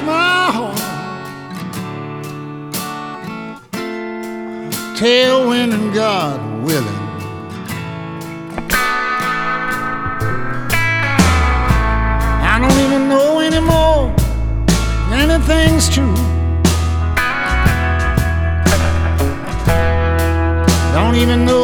breaks my heart. Tailwind and God willing. I don't even know anymore if anything's true. Don't even know